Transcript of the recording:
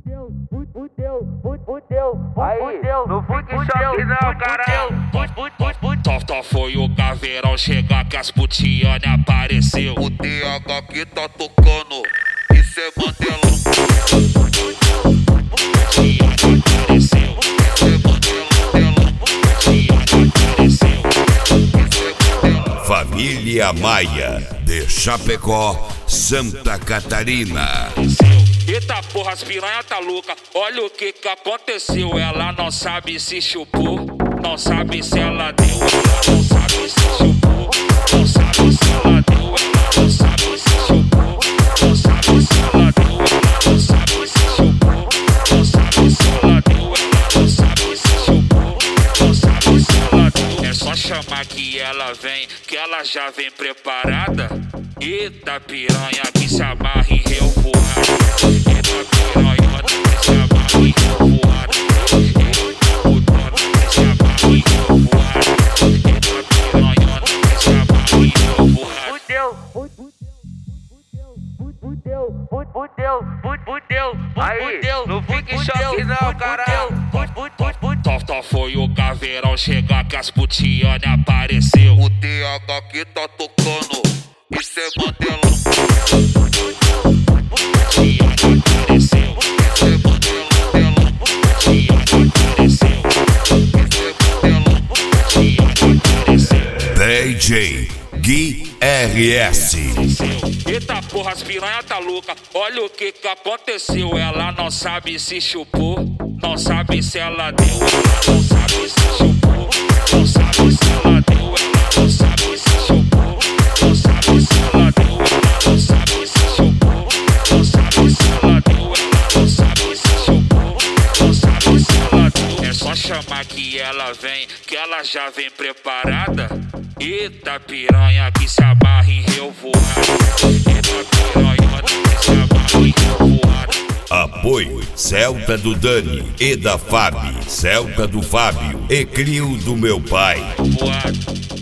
Aí, não fica em choque não, caralho. Só foi o caveirão chegar que as putiane apareceu. O TH aqui tá tocando, isso é Mandelão. Putiane apareceu. Isso é Mandelão. Putiane apareceu. Isso é Mandelão. Família Maia, de Chapecó, Santa Catarina. Eita porra, as piranha tá louca. Olha o que aconteceu. Ela não sabe se chupou, não sabe se ela deu. Ela não sabe se chupou, não sabe se ela deu. Ela não sabe se chupou, não sabe se ela deu. Ela não sabe se chupou, não sabe se ela deu. Ela não sabe se chupou, não sabe se ela deu. É só chamar que ela vem, que ela já vem preparada. Eita piranha que se amarra em revoada. Eita piranha que se amarra em revoada. Eita putona que se amarra em revoada. Eita piranha que se amarra em Fudeu. Aí, não fica em choque não, caralho. Só foi o caveirão chegar que as putiane apareceu. O TH aqui tá tocando, isso é Mandelão. Putiane apareceu. Isso é Mandelão. Putiane apareceu. Isso é Mandelão. Putiane apareceu. DJ Gui RS. Eita porra, as piranha tá louca. Olha o que aconteceu. Ela não sabe se chupou, não sabe se ela deu. Ela não sabe se chupou, não sabe se ela deu. Ela não sabe se chupou, não sabe se ela deu. Ela não sabe se chupou, não sabe se ela deu. Ela não sabe se chupou, não sabe se ela deu. É só chamar que ela vem, que ela já vem preparada. Eita piranha que se amarra em revoada. Eita piranha que se amarra em revoada. Apoio Celta do Dani e da Fábio, Celta do Fábio e Crio do meu pai. Voado.